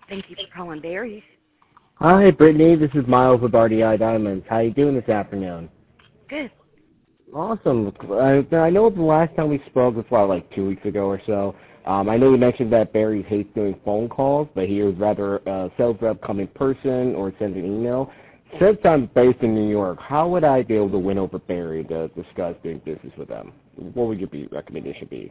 Thank you for calling Barry's. Hi, Brittany. This is Miles with RDI Diamonds. How you doing this afternoon? Good. Awesome. I know the last time we spoke was probably like 2 weeks ago or so. I know you mentioned that Barry hates doing phone calls, but he would rather a sales rep come in person or send an email. Since I'm based in New York, how would I be able to win over Barry to discuss doing business with them? What would your recommendation be?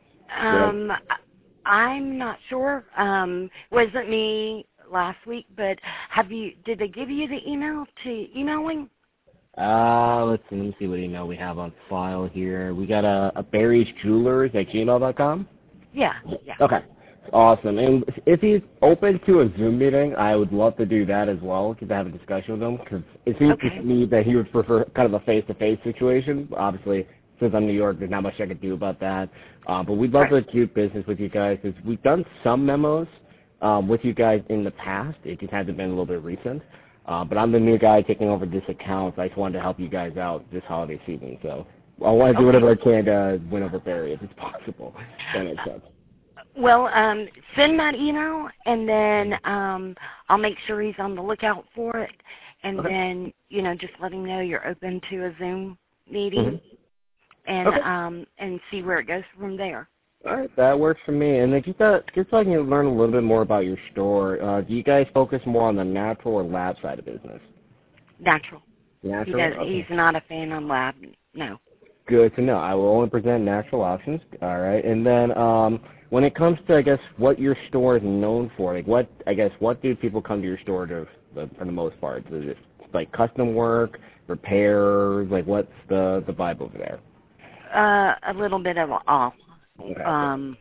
I'm not sure. Wasn't me last week, but did they give you the email to emailing? Let me see what email we have on file here. We got a Barry's Jewelers at gmail.com? Yeah. Okay. Awesome. And if he's open to a Zoom meeting, I would love to do that as well, to have a discussion with him, because it seems to me that he would prefer kind of a face-to-face situation. Obviously, since I'm New York, there's not much I could do about that. But we'd love to do business with you guys, because we've done some memos with you guys in the past. It just hasn't been a little bit recent. But I'm the new guy taking over this account, so I just wanted to help you guys out this holiday season. So I want to do whatever I can to win over Barry if it's possible. That makes sense. Well, send that email, and then I'll make sure he's on the lookout for it, and then, just let him know you're open to a Zoom meeting, and see where it goes from there. All right, that works for me. And then just so I can learn a little bit more about your store, do you guys focus more on the natural or lab side of business? Natural. Natural? He's not a fan of lab, no. Good to know. I will only present natural options. All right. And then when it comes to, I guess, what your store is known for, what do people come to your store to, for the most part? Is it like custom work, repairs? Like, what's the vibe over there? A little bit of all. Okay.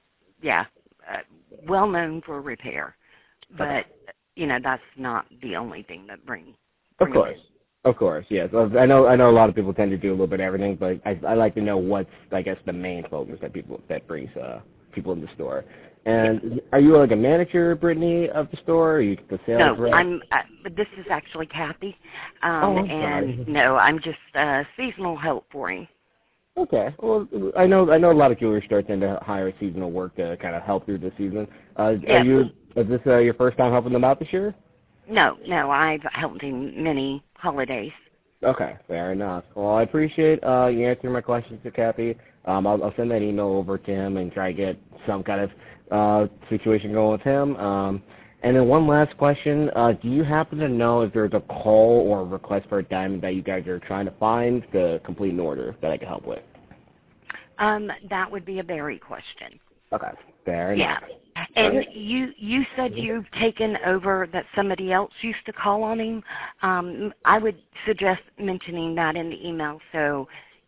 Well known for repair, but that's not the only thing that brings. Of course, yes. I know a lot of people tend to do a little bit of everything, but I like to know what's, I guess, the main focus that brings people in the store. And are you like a manager, Brittany, of the store? Or are you the sales rep? No, but this is actually Kathy. I'm just seasonal help for him. Okay. Well, I know a lot of jewelry stores tend to hire seasonal work to kind of help through the season. Is this your first time helping them out this year? No, I've helped him many holidays. Okay, fair enough. Well, I appreciate you answering my questions to Kathy. I'll send that email over to him and try to get some kind of situation going with him. And then one last question. Do you happen to know if there's a call or a request for a diamond that you guys are trying to find to complete an order that I can help with? That would be a Barry question. Okay, fair enough. Yeah. And you said you've taken over that somebody else used to call on him. I would suggest mentioning that in the email so,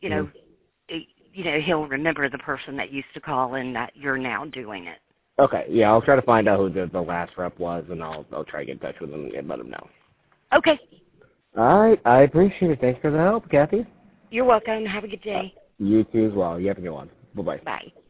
he'll remember the person that used to call and that you're now doing it. Okay, yeah, I'll try to find out who the last rep was, and I'll try to get in touch with him and let him know. Okay. All right, I appreciate it. Thanks for the help, Kathy. You're welcome. Have a good day. You too as well. You have a good one. Bye-bye. Bye.